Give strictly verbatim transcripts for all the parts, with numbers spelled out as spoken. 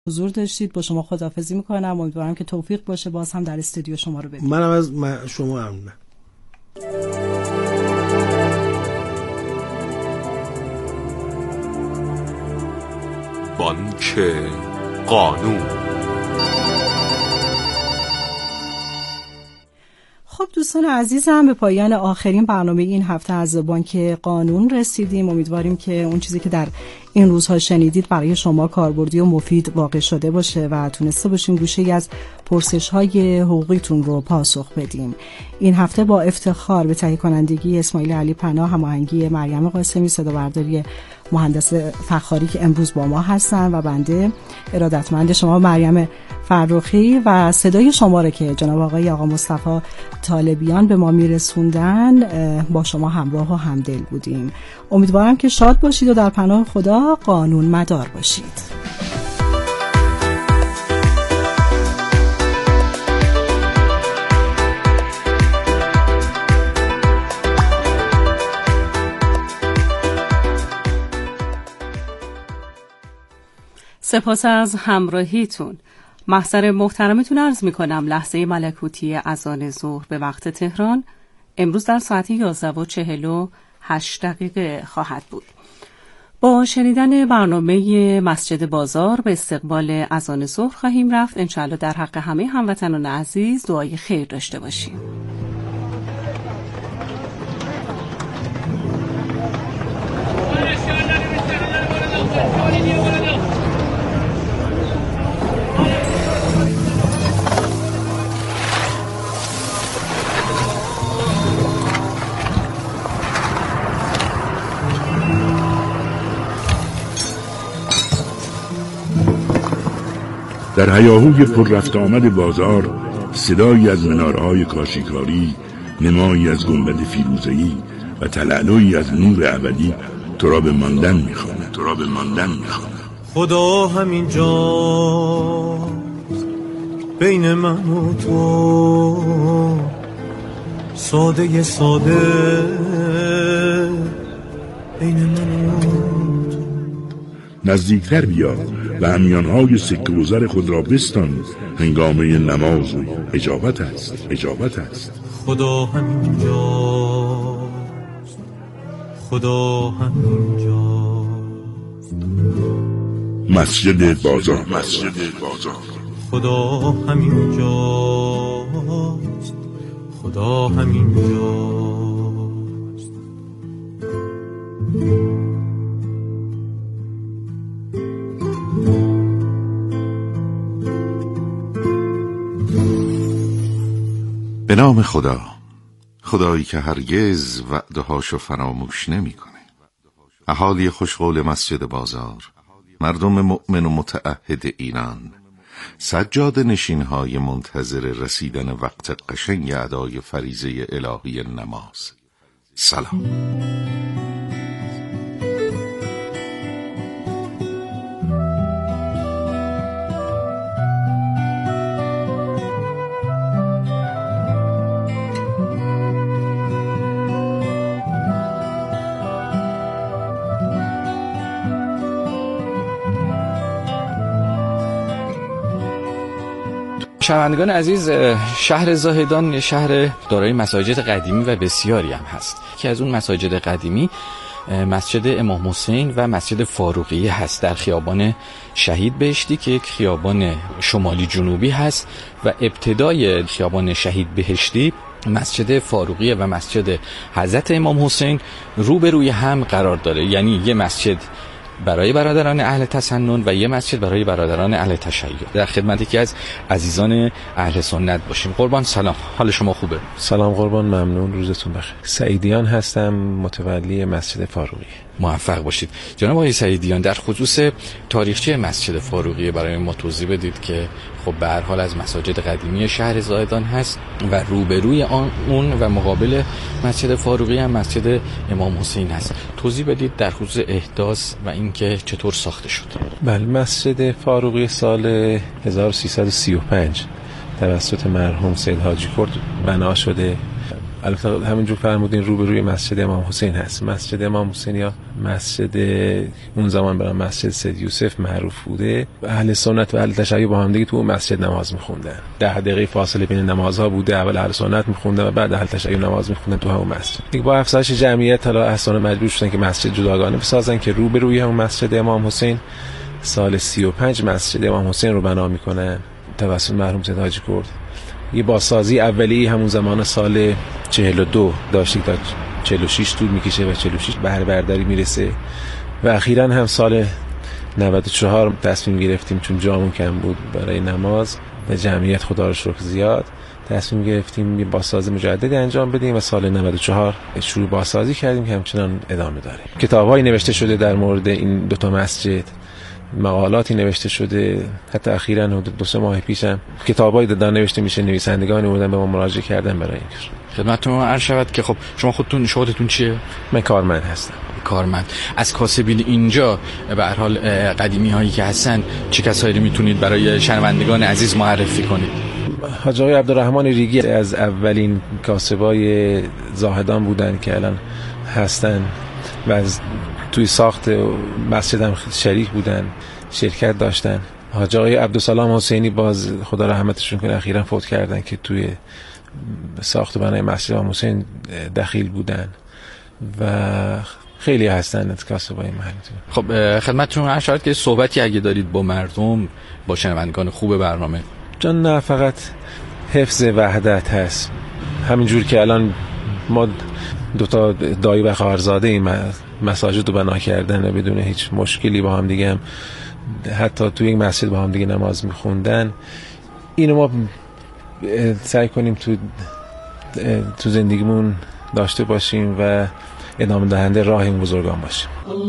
حضور داشتید. با شما خداحافظی میکنم. امیدوارم که توفیق باشه باز هم در استودیو شما رو ببینم. منم از شما ممنونم. بانک قانون. خب دوستان عزیزم، به پایان آخرین برنامه این هفته از بانک قانون رسیدیم. امیدواریم که اون چیزی که در این روزها شنیدید برای شما کاربردی و مفید واقع شده باشه و تونسته باشیم گوشه‌ای از پرسش‌های حقوقیتون رو پاسخ بدیم. این هفته با افتخار به تهیه کنندگی اسماعیل علی پناه، هماهنگی مریم قاسمی، صدا برداری مهندس فخاری که امروز با ما هستن و بنده ارادتمند شما مریم فرخی و صدای شما رو که جناب آقای آقا مصطفی طالبیان به ما میرسوندن با شما همراه و همدل بودیم. امیدوارم که شاد باشید و در پناه خدا قانون مدار باشید. سپاس از همراهیتون. محضر محترمتون عرض میکنم لحظه ملکوتی اذان ظهر به وقت تهران امروز در ساعت یازده و چهل و هشت دقیقه خواهد بود. با شنیدن برنامه مسجد بازار به استقبال اذان ظهر خواهیم رفت. انشاءالله در حق همه هموطنان عزیز دعای خیر داشته باشیم. در هیاهوی پر رفت آمد بازار صدایی از منارهای کاشیکاری، نمایی از گنبد فیروزه‌ای و تلالویی از نور ابدی تو را به ماندن می‌خواند تو را به ماندن می‌خواند. خدا همین جا بین من و تو، ساده ساده بین من و تو. نزدیکتر بیا و همیانهای سکه و زر خود را بستان، هنگامه نماز و اجابت است اجابت است. خدا همین جاست، خدا همین جاست. مسجد بازار مسجد بازار خدا همین جاست، خدا همین جاست. به نام خدا، خدایی که هرگز وعدهاشو فراموش نمی کنه. اهالی خوشقول مسجد بازار، مردم مؤمن و متعهد ایران، سجاد نشینهای منتظر رسیدن وقت قشنگ ادای فریضه الهی نماز، سلام. شنوندگان عزیز، شهر زاهدان شهر دارای مساجد قدیمی و بسیاری هم هست که از اون مساجد قدیمی مسجد امام حسین و مسجد فاروقی هست در خیابان شهید بهشتی که یک خیابان شمالی جنوبی هست و ابتدای خیابان شهید بهشتی مسجد فاروقی و مسجد حضرت امام حسین روبروی هم قرار داره. یعنی یه مسجد برای برادران اهل تسنن و یه مسجد برای برادران اهل تشیع. در خدمت یکی از عزیزان اهل سنت باشیم. قربان سلام، حال شما خوبه؟ سلام قربان، ممنون، روزتون بخیر. سعیدیان هستم، متولی مسجد فاروقی. موفق باشید. جناب آقای سعیدیان، در خصوص تاریخچه مسجد فاروقی برای ما توضیح بدید که خب به هر حال از مساجد قدیمی شهر زاهدان هست و روبروی آن اون و مقابل مسجد فاروقی هم مسجد امام حسین هست. توضیح بدید در خصوص احداث و اینکه چطور ساخته شد. بله، مسجد فاروقی سال هزار و سیصد و سی و پنج توسط مرحوم سید حاجی کرد بنا شده البته همینجور فرمودین روبروی مسجد امام حسین هست. مسجد امام حسین یا مسجد اون زمان برای مسجد سید یوسف معروف بوده. اهل سنت و اهل تشیع با هم دیگه تو مسجد نماز می‌خوندن. ده دقیقه فاصله بین نمازها بوده. اول اهل سنت می‌خوندن و بعد اهل تشیع نماز می‌خوندن تو همون مسجد. دیگه با افزایش جمعیت حالا اهل سنت مجبور شدن که مسجد جداگانه بسازن که روبروی همون مسجد امام حسین سال سی و پنج مسجد امام حسین رو بنا می‌کنن توسط مرحوم سید حاجی کرد. یه بازسازی اولی همون زمان سال چهل و دو داشتیم تا چهل و شش طول میکشه و چهل و شش بهره برداری میرسه و اخیراً هم سال نود و چهار تصمیم گرفتیم چون جامون کم بود برای نماز و جمعیت خدا رو شکر زیاد، تصمیم گرفتیم یه بازسازی مجددی انجام بدیم و سال نود و چهار شروع بازسازی کردیم که همچنان ادامه داره. کتاب‌هایی نوشته شده در مورد این دو تا مسجد، مقالاتی نوشته شده، حتی اخیراً حدود دو سه ماه پیشم کتابایی دادن نوشته میشه، نویسندگان اومدن به ما مراجعه کردن برای این کار. خدمتتون عرض شود که خب شما خودتون شغلتون چیه؟ من کارمند هستم. کارمند. از کاسبین اینجا به هر حال قدیمی هایی که هستن چه کسایی رو میتونید برای شنوندگان عزیز معرفی کنید؟ حاج آقای عبدالرحمن ریگی از اولین کاسبای زاهدان بودن که الان هستن و از توی ساخت مسجد هم شریک بودن، شرکت داشتن. حاج آقای عبدالسلام حسینی باز خدا رحمتشون کنه اخیراً فوت کردن که توی ساخت و بنای مسجد امام حسین دخیل بودن و خیلی هستن از کاسبای محلی. خب خدمتتون عرض شود که صحبتی اگه دارید با مردم، با شنوندگان خوب برنامه. جان نه فقط حفظ وحدت هست. همینجور که الان ما دوتا دایی و خواهرزاده این مساجد رو بنا کردن و بدون هیچ مشکلی با هم دیگه هم حتی توی یک مسجد با هم دیگه نماز میخوندن، اینو ما سعی کنیم تو تو زندگیمون داشته باشیم و ادامه دهنده راه این بزرگان باشیم.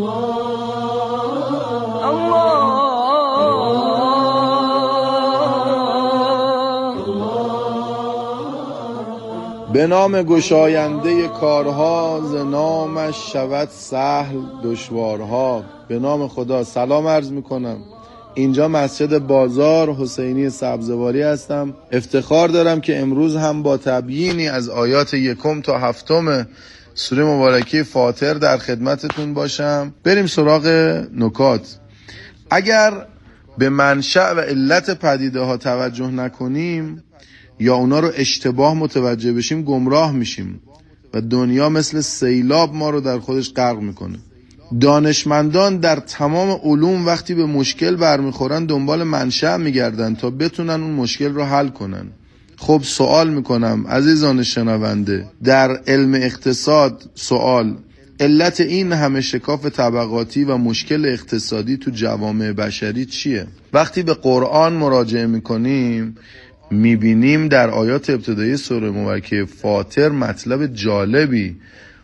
به نام گشاینده کارها، ز نامش شود سهل دشوارها. به نام خدا. سلام عرض میکنم. اینجا مسجد بازار حسینی سبزواری هستم. افتخار دارم که امروز هم با تبیینی از آیات یکم تا هفتم سوره مبارکه فاطر در خدمتتون باشم. بریم سراغ نکات. اگر به منشأ و علت پدیده ها توجه نکنیم یا اونا رو اشتباه متوجه بشیم گمراه میشیم و دنیا مثل سیلاب ما رو در خودش غرق میکنه. دانشمندان در تمام علوم وقتی به مشکل برمیخورن دنبال منشأ میگردن تا بتونن اون مشکل رو حل کنن. خب سوال میکنم عزیزان شنونده، در علم اقتصاد سوال، علت این همه شکاف طبقاتی و مشکل اقتصادی تو جوامع بشری چیه؟ وقتی به قرآن مراجعه میکنیم میبینیم در آیات ابتدایی سوره مبارکه فاطر مطلب جالبی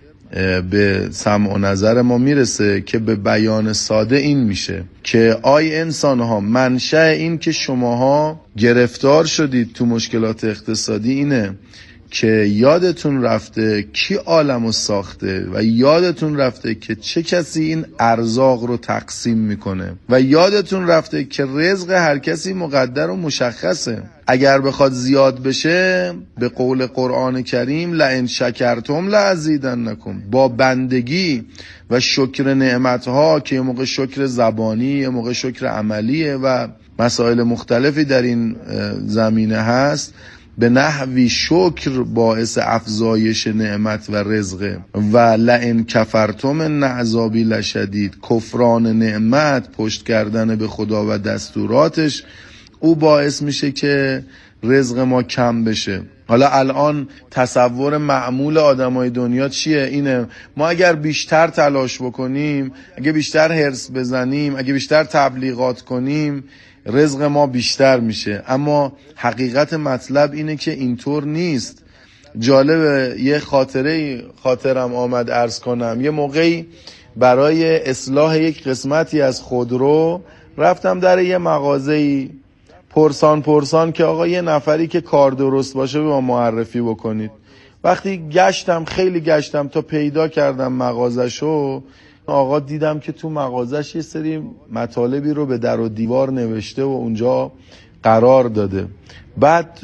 به سمع و نظر ما میرسه که به بیان ساده این میشه که آی انسان ها، منشأ این که شماها گرفتار شدید تو مشکلات اقتصادی اینه که یادتون رفته کی عالمو ساخته و یادتون رفته که چه کسی این ارزاق رو تقسیم میکنه و یادتون رفته که رزق هر کسی مقدر و مشخصه. اگر بخواد زیاد بشه به قول قرآن کریم لئن شکرتم لازیدنکم، با بندگی و شکر نعمتها که یه موقع شکر زبانی یه موقع شکر عملیه و مسائل مختلفی در این زمینه هست، به نحوی شکر باعث افزایش نعمت و رزق. و لئن کفرتم ان عذابی لشدید، کفران نعمت، پشت کردن به خدا و دستوراتش، او باعث میشه که رزق ما کم بشه. حالا الان تصور معمول آدمای دنیا چیه؟ اینه ما اگر بیشتر تلاش بکنیم، اگه بیشتر حرص بزنیم، اگه بیشتر تبلیغات کنیم رزق ما بیشتر میشه. اما حقیقت مطلب اینه که اینطور نیست. جالبه یه خاطره خاطرم آمد عرض کنم. یه موقعی برای اصلاح یک قسمتی از خودرو رفتم در یه مغازه‌ای، پرسان پرسان که آقا یه نفری که کار درست باشه به ما معرفی بکنید. وقتی گشتم، خیلی گشتم تا پیدا کردم مغازه‌شو، آقا دیدم که تو مغازش یه سری مطالبی رو به در و دیوار نوشته و اونجا قرار داده. بعد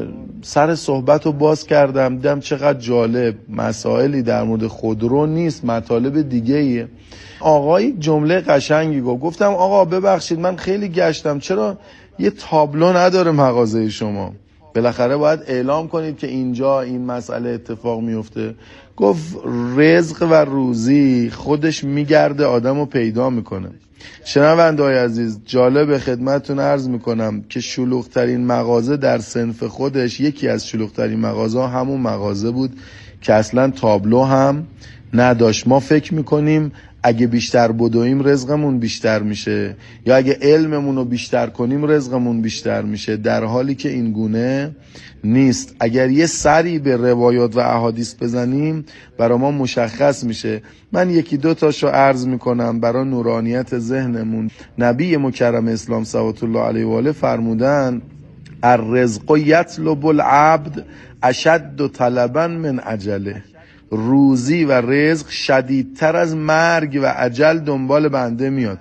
سر صحبت رو باز کردم، دیدم چقدر جالب، مسائلی در مورد خودرو نیست، مطالب دیگه ایه. آقای جمله قشنگی گفت، گفتم آقا ببخشید من خیلی گشتم، چرا یه تابلو نداره مغازه شما؟ بالاخره باید اعلام کنید که اینجا این مسئله اتفاق میفته. گفت رزق و روزی خودش میگرده، آدم رو پیدا میکنه. شنونده‌های عزیز، جالب خدمتتون عرض میکنم که شلوغ‌ترین مغازه در صنف خودش، یکی از شلوغ‌ترین مغازه همون مغازه بود که اصلا تابلو هم نداشت. ما فکر میکنیم اگه بیشتر بدویم رزقمون بیشتر میشه، یا اگه علممون رو بیشتر کنیم رزقمون بیشتر میشه، در حالی که این گونه نیست. اگر یه سری به روایات و احادیث بزنیم برای ما مشخص میشه. من یکی دو تاشو عرض میکنم برای نورانیت ذهنمون. نبی مکرم اسلام صلوات الله علیه و آله فرمودن الرزق یطلب العبد اشد طلبا من اجله. روزی و رزق شدیدتر از مرگ و اجل دنبال بنده میاد.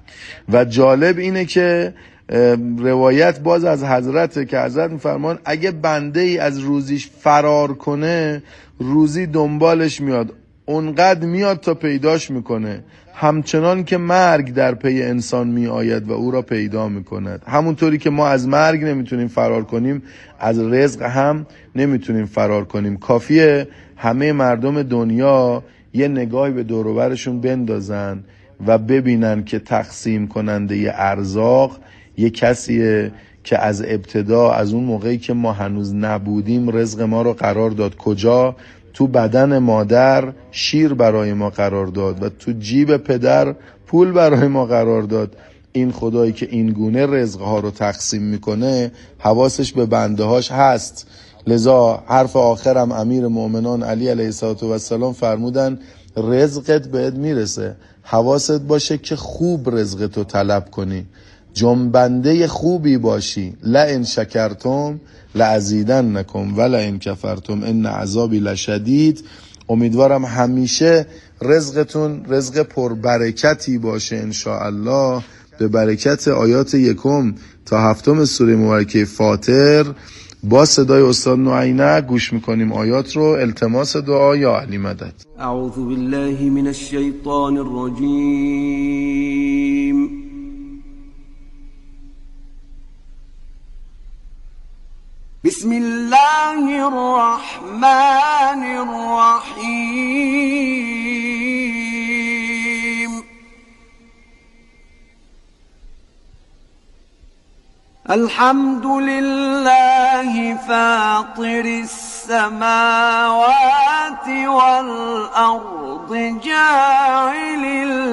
و جالب اینه که روایت باز از حضرت که حضرت میفرمان اگه بنده ای از روزیش فرار کنه، روزی دنبالش میاد، اونقدر میاد تا پیداش میکنه، همچنان که مرگ در پی انسان می آید و او را پیدا میکند. همونطوری که ما از مرگ نمیتونیم فرار کنیم، از رزق هم نمیتونیم فرار کنیم. کافیه همه مردم دنیا یه نگاهی به دور و برشون بندازن و ببینن که تقسیم کننده ی ارزاق یه کسیه که از ابتدا، از اون موقعی که ما هنوز نبودیم، رزق ما رو قرار داد. کجا؟ تو بدن مادر شیر برای ما قرار داد و تو جیب پدر پول برای ما قرار داد. این خدایی که این گونه رزقها رو تقسیم میکنه حواسش به بنده هاش هست. لذا حرف آخرم امیر مؤمنان علی علیه السلام فرمودن رزقت بهت میرسه، حواست باشه که خوب رزقتو طلب کنی، جنبنده خوبی باشی. لئن شکرتم لازیدنکم ولئن کفرتم ان عذابی لشدید. امیدوارم همیشه رزقتون رزق پربرکتی باشه ان شاء الله، به برکت آیات یکم تا هفتم سوره مبارکه فاطر. با صدای استاد نوعینک گوش میکنیم آیات رو. التماس دعا یا علی مدد. اعوذ بالله من الشیطان الرجیم. بسم الله الرحمن الرحیم. الحمد لله فاطر السماوات والأرض جاعل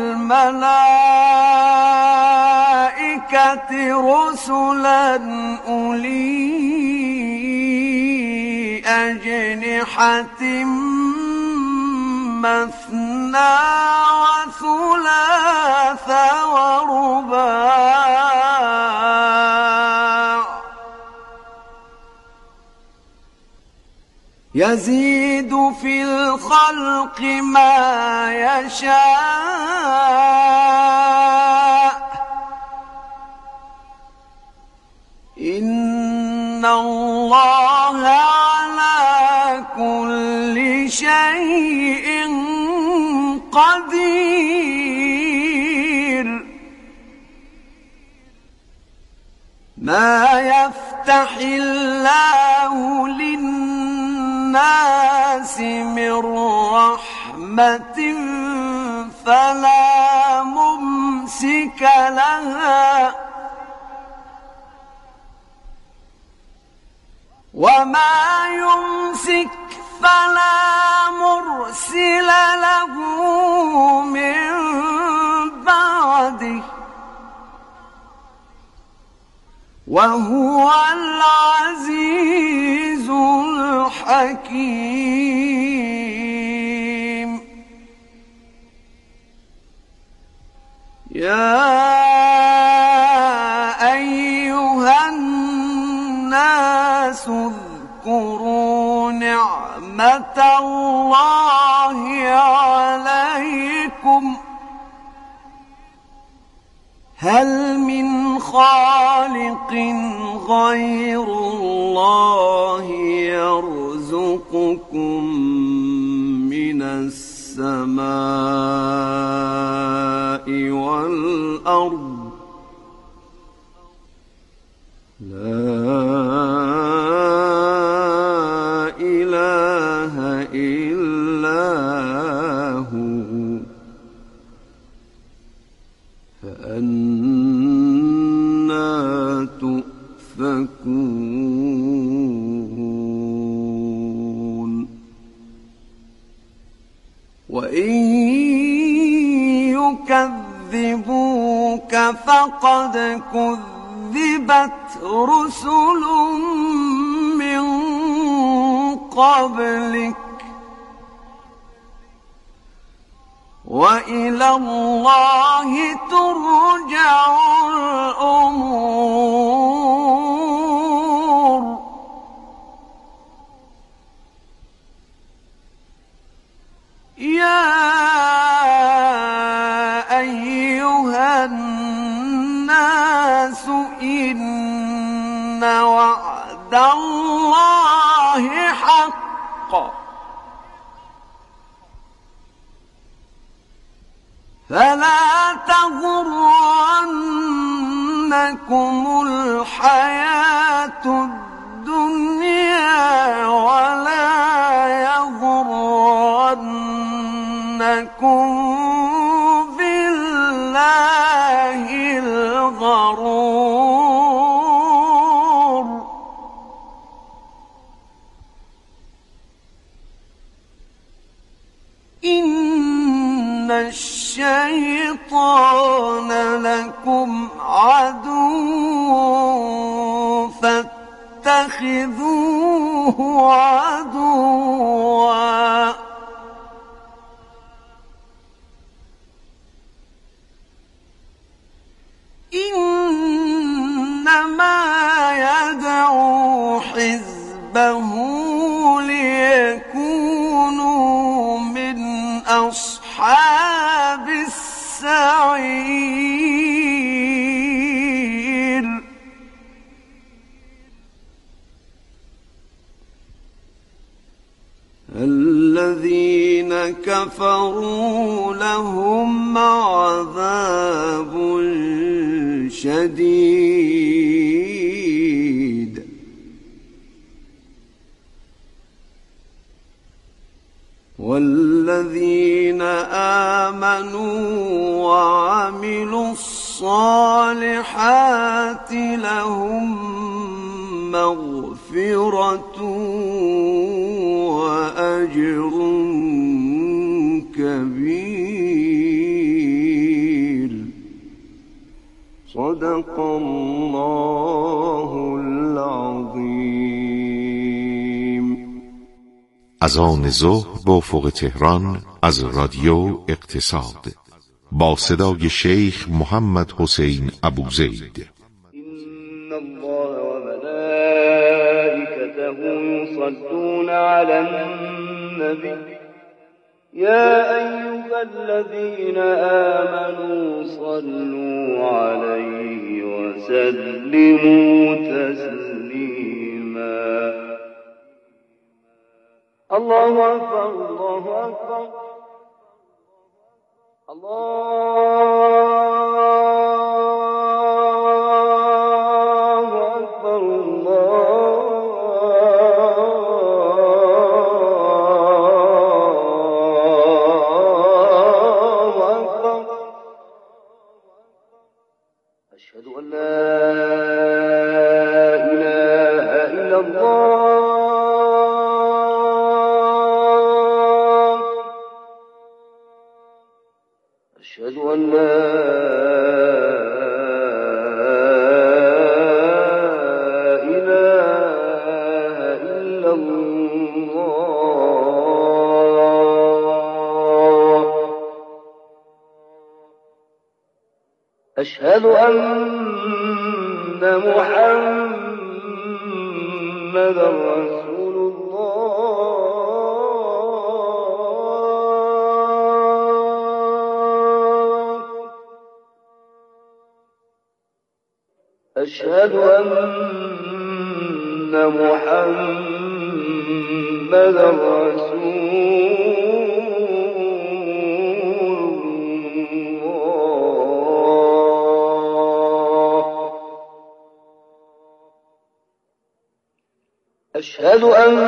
الملائكة رسلا أولي أجنحة مثنى وثلاث ورباع يزيد في الخلق ما يشاء إن الله على كل شيء قدير. ما يفتح الله للناس من رحمة فلا ممسك لها وما يمسك فلا مرسل له من بعده وهو العزيز الحكيم. يا أيها الناس اذكروا نعمة الله عليكم هل من خالق غير الله يرزقكم من السماء والأرض لا إله إلا هو فأنا تؤفكون وإن يكذبوك فقد كذبت رسل من قبلك وإلى الله ترجع الأمور يا أيها الناس إن وعد الله حق فلا تغرنكم الحياة الدنيا ولا يغرنكم بالله الغرور إن الشيطان لكم عدو فاتخذوه عدوا إنما يدعو حزبه ليكونوا من أصحاب السعير الذين كفروا لهم عذاب شديد والذين آمنوا وعملوا الصالحات لهم مغفرة وأجر كبير صدق الله العظيم. اذان ظهر با افق تهران از رادیو اقتصاد با صدای شیخ محمد حسین ابوزید. إن الله وملائكته يصلون على النبي يا أيها الذين آمنوا صلوا عليه وسلموا تسليما. الله أكبر الله أكبر الله أكبر الله أكبر. أشهد أن لا إله إلا الله أشهد أن لا إله إلا الله أشهد أن محمدا رسول الله أشهد أن محمدا رسول أشهد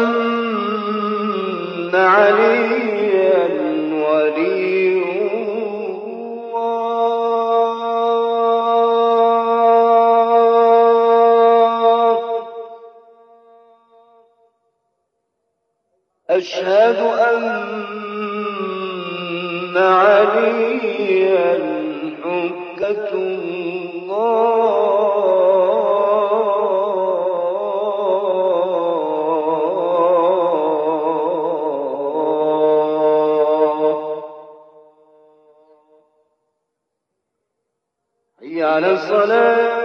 أن عليا ولي الله أشهد أن عليا حجة الله على الصلاة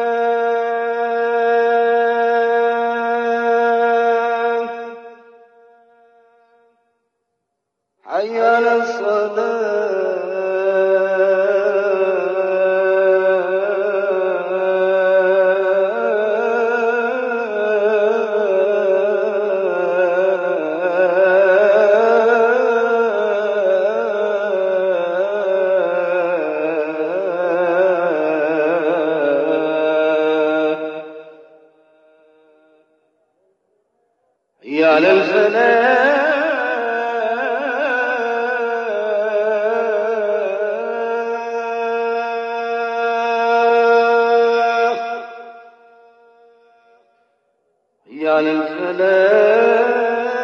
حي على على الفلاح على الفلاح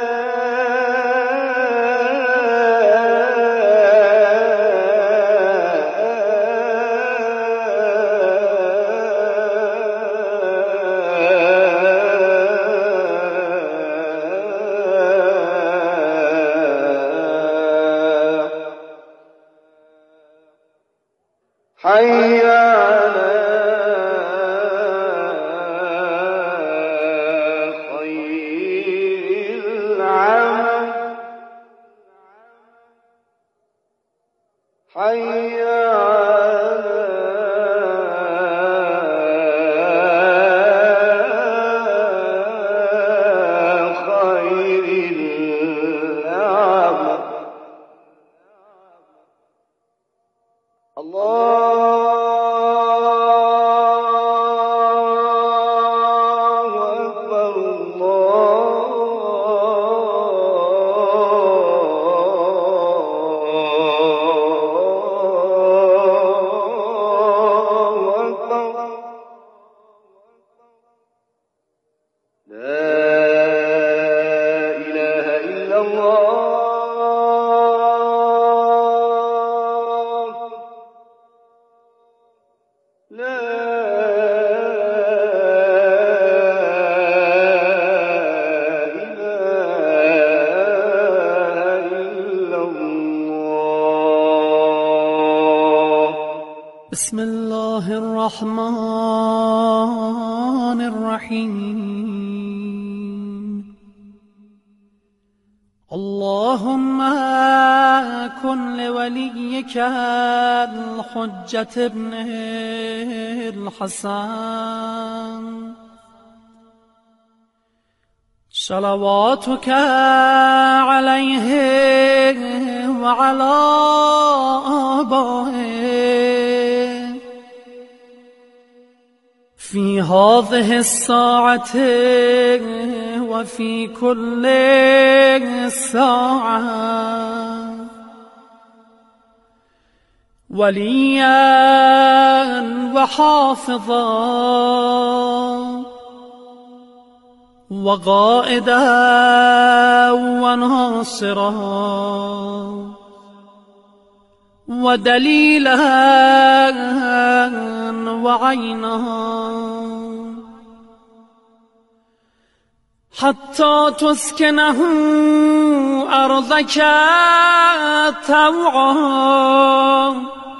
حي على خير العمل حي على خير العمل الله أكبر الله أكبر لا إله إلا الله لا إله إلا الله بسم الله الرحمن الرحيم اللهم كن لوليك الحجة ابن الحسن صلواتك عليه وعلى آبائه في هذه الساعة وفي كل ساعة وليا وحافظا وقائدا وناصرا ودليلا وعينا حتى تسكنه أرضك طوعا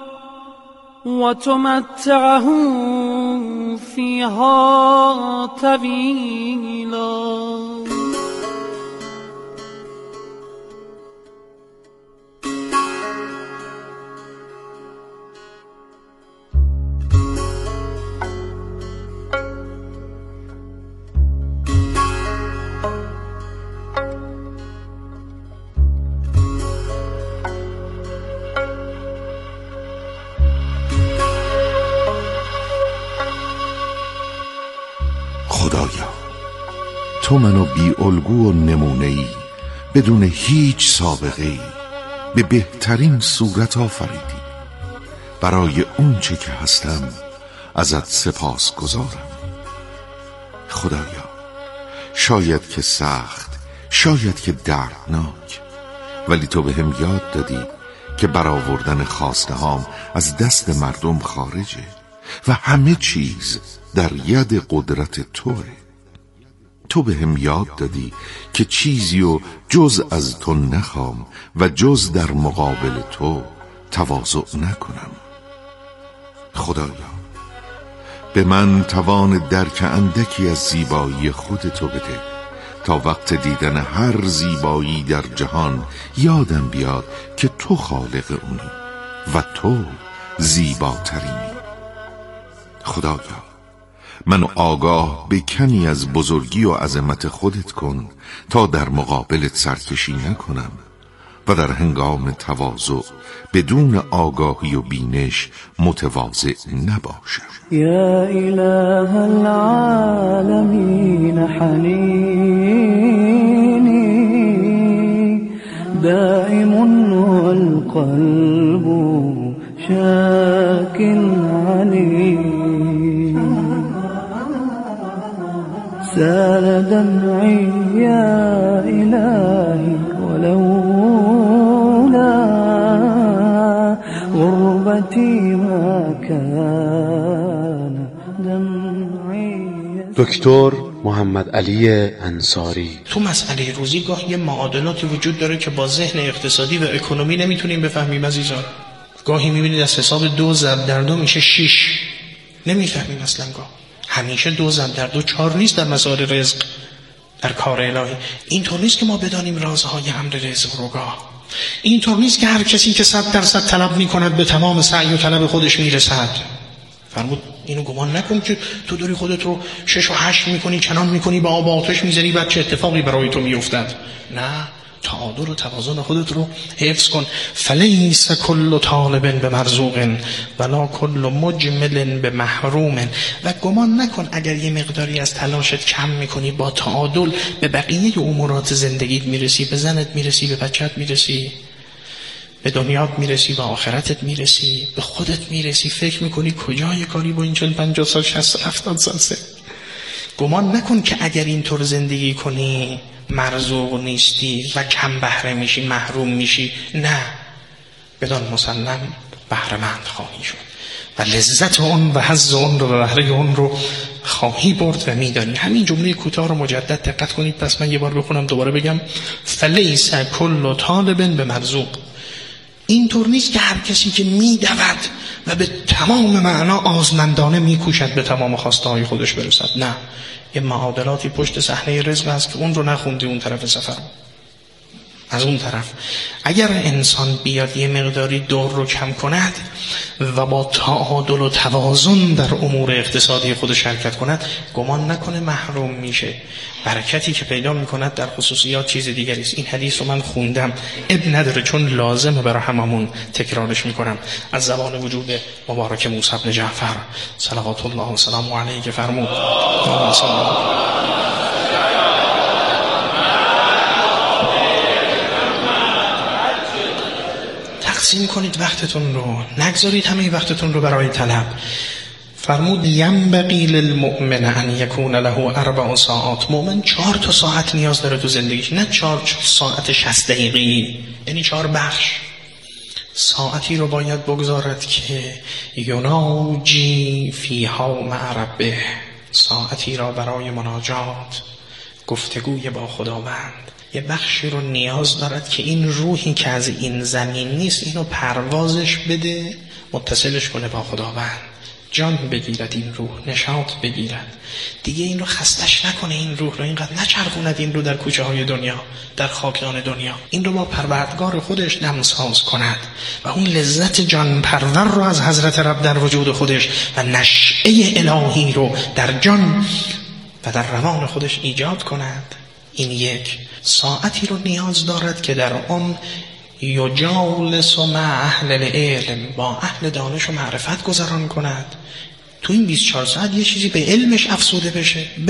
وتمتعه فيها طويلا. خدایا تو منو بی الگو و نمونه‌ای بدون هیچ سابقه‌ای به بهترین صورت آفریدی. برای اون چه که هستم ازت سپاس گذارم. خدایا شاید که سخت، شاید که دردناک، ولی تو به هم یاد دادی که برآوردن خواسته هام از دست مردم خارجه و همه چیز در ید قدرت توه. تو به هم یاد دادی که چیزی و جز از تو نخوام و جز در مقابل تو تواضع نکنم. خدایا به من توان درک اندکی از زیبایی خودتو بده تا وقت دیدن هر زیبایی در جهان یادم بیاد که تو خالق اونی و تو زیباترینی. خدایا منو آگاه به کمی از بزرگی و عظمت خودت کن تا در مقابلت سرکشی نکنم و در هنگام تواضع بدون آگاهی و بینش متواضع نباشم. یا اله العالمین حنینی دائم والقلب شاك عليم سال دمعي يا إلهي ولولا غربتي ما كان دمعي. دکتر محمد علی انصاری: تو مسئله روزی گاه یه معادلاتی وجود داره که با ذهن اقتصادی و اکنومی نمیتونیم بفهمیم عزیزان. گاهی میبینید از حساب دو ضرب در دو میشه شیش، نمیفهمیم اصلا. گاه همیشه دو ضرب در دو چهار نیست در مسائل رزق، در کار الهی. اینطور نیست که ما بدانیم رازهای امر رزق رو. گاه اینطور نیست که هر کسی که صد درصد طلب میکند به تمام سعی و طلب خودش میرسد. فرمود اینو گمان نکن که تو داری خودت رو شش و هشت میکنی، چنان میکنی، با آب آتش میزنی، بعد چه اتفاقی برای تو میافتد. نه، تعادل و توازن خودت رو حفظ کن. فلیس کل طالب به مرزوق ولا کل مجمل به محروم. و گمان نکن اگر یه مقداری از تلاشت کم میکنی با تعادل به بقیه امورات زندگیت میرسی، به زنت میرسی، به بچت میرسی، به دنیات میرسی، به آخرتت میرسی، به خودت میرسی. فکر میکنی کجای کاری با این چل پنجاه سال شصت هفتاد سال سه. گمان نکن که اگر اینطور زندگی کنی مرزوق نیستی و کم بهره میشی، محروم میشی. نه، بدان مسلم بهره مند خواهی شد و لذت اون و حظ اون رو و بهره اون رو خواهی برد و میدانی. همین جمله کوتاه رو مجدد دقت کنید. پس من یه بار بخونم دوباره بگم. فلیس کل طالب به مرزوق. اینطور نیست که هر کسی که میدود و به تمام معنا آزمندانه میکوشد به تمام خواسته های خودش برسد. نه، یه معادلاتی پشت صحنه رزق هست که اون رو نخوندی اون طرف سفر. از اون طرف اگر انسان بیاد یه مقداری دور رو کم کند و با تعادل و توازن در امور اقتصادی خودش حرکت کند، گمان نکنه محروم میشه. برکتی که پیدا میکند در خصوصیات چیز دیگری است. این حدیث رو من خوندم، اب نداره چون لازمه برای هممون تکرارش میکنم، از زبان وجود مبارک موسی بن جعفر صلوات الله و سلام علیه که فرمود: تقسیم کنید وقتتون رو، نگذارید همه وقتتون رو برای طلب. فرمود: ینبغی للمؤمن ان یکون له اربع ساعات. مؤمن چهار تا ساعت نیاز داره تو زندگیش، نه چهار ساعت شصت دقیقی، یعنی چهار بخش. ساعتی رو باید بگذارد که یناجی فیها مع ربه، ساعتی را برای مناجات، گفتگوی با خداوند. یه بخشی رو نیاز دارد که این روحی که از این زمین نیست اینو پروازش بده، متصلش کنه با خداوند، جان بگیرد این روح، نشاط بگیرد دیگه، این رو خستش نکنه، این روح رو اینقدر نچرخوند این رو در کوچه های دنیا، در خاکدان دنیا. این رو با پروردگار خودش دمساز کند و اون لذت جان پرور رو از حضرت رب در وجود خودش و نشأه الهی رو در جان و در روان خودش ایجاد کند. این یک ساعتی رو نیاز دارد که در آن یجالس مع اهل العلم، با اهل دانش و معرفت گذران کند. تو این بیست و چهار ساعت یه چیزی به علمش افسوده بشه،